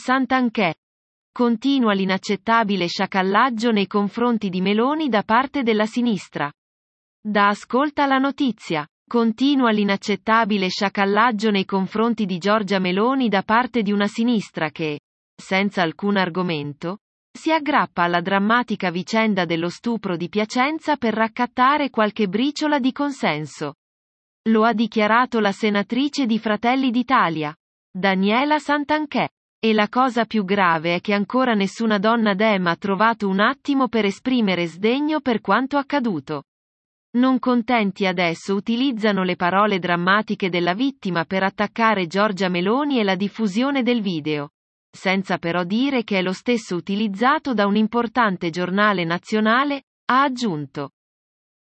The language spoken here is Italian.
Santanchè. Continua l'inaccettabile sciacallaggio nei confronti di Meloni da parte della sinistra. Da Ascolta la notizia. Continua l'inaccettabile sciacallaggio nei confronti di Giorgia Meloni da parte di una sinistra che, senza alcun argomento, si aggrappa alla drammatica vicenda dello stupro di Piacenza per raccattare qualche briciola di consenso. Lo ha dichiarato la senatrice di Fratelli d'Italia, Daniela Santanchè. E la cosa più grave è che ancora nessuna donna Dem ha trovato un attimo per esprimere sdegno per quanto accaduto. Non contenti adesso utilizzano le parole drammatiche della vittima per attaccare Giorgia Meloni e la diffusione del video. Senza però dire che è lo stesso utilizzato da un importante giornale nazionale, ha aggiunto.